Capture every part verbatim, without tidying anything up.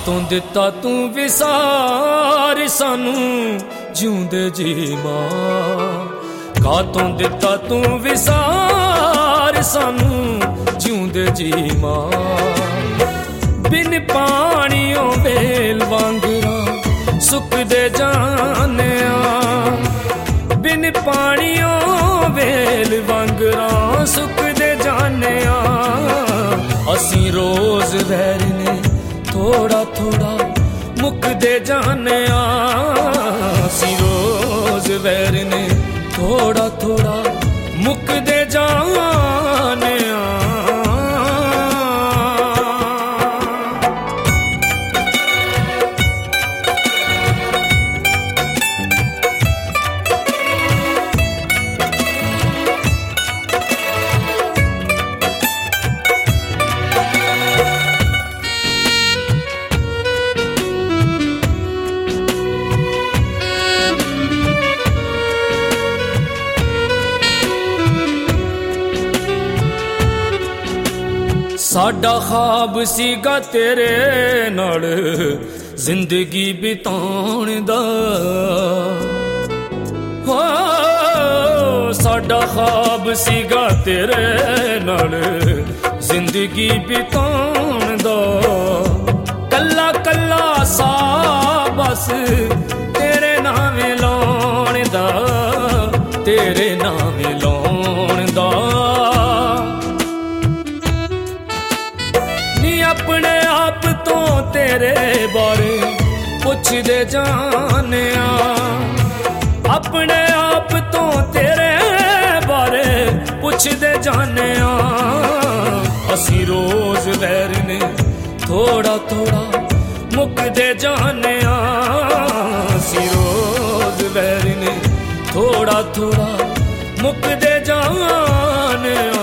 कातों दिता तू विसार सानू जिउंदे जी मां, कातों दिता तू विसार सानू जिउंदे जी मां। बिन पानियों वेल वांगरा सुकदे जाने आ, बिन पानियों वेल वांगरा सुकदे जाने आ। असी रोज वैरने थोड़ा थोड़ा मुकदे जाने आ, असी रोज वैरने थोड़ा थोड़ा मुकदे जाने आ। साडा ख्वाब सीगा तेरे नाल जिंदगी बिताउण दा, हो साडा ख्वाब सीगा तेरे नाल जिंदगी बिताउण दा। कल्ला कल्ला सा बस तेरे नामे लाउण दा, तेरे नामे लाउण दा। अपने आप तो तेरे बारे पुछदे जाने आ, अपने आप तो तेरे बारे पुछदे जाने आ। असी रोज वैरने थोड़ा थोड़ा मुकदे जाने आ, असी रोज वैरने थोड़ा थोड़ा मुकदे जाने आ।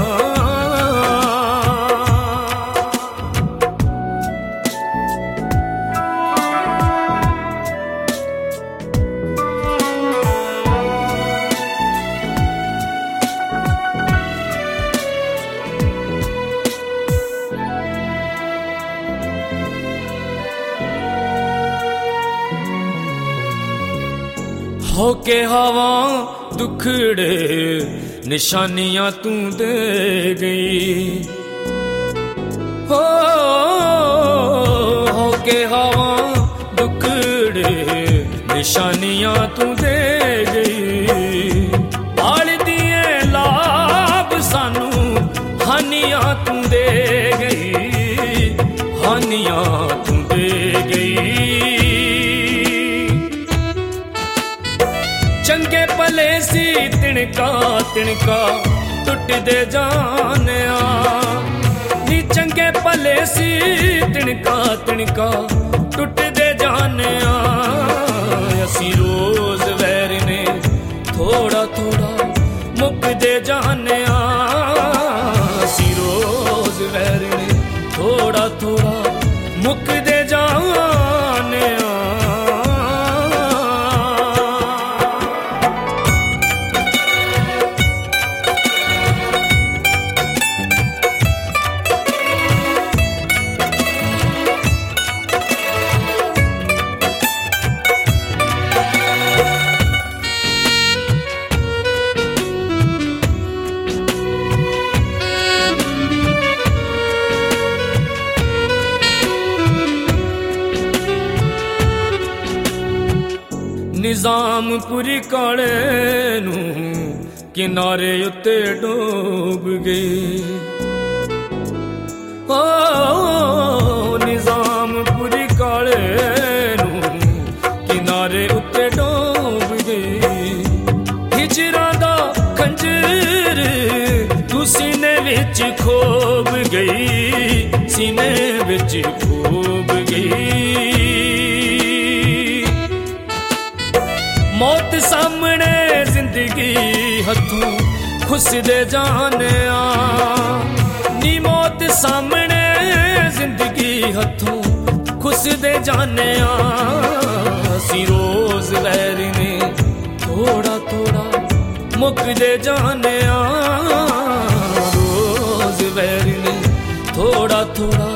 होके हवा दुखड़े निशानियां तू दे गई, हो होके हवा दुखड़े निशानियां तू दे गई। बाल दिए लाभ सानू हानियां तू दे गई, हानियां तू दे गई। चंगे भले सी तिनका तिनका टुटदे जाने आ, नी चंगे भले सी तिनका तिनका टुटदे जाने आ। असी रोज वैरने थोड़ा थोड़ा मुकदे जाने आ, असी रोज वैरने थोड़ा थोड़ा मुकदे जाने आ। निजामपुरी काले नू किनारे उत्ते डूब गई, ओ निजामपुरी काले नू किनारे उत्ते डूब गई। हिजरा दा खंजर तू सीने विच खोब गई, सीने विच खोब गई। मौत सामने जिंदगी हथों खुसदे जाने आ, नी मौत सामने जिंदगी हथों खुसदे जाने आ। असी रोज वैरने थोड़ा थोड़ा मुकदे जाने आ, रोज वैरने थोड़ा थोड़ा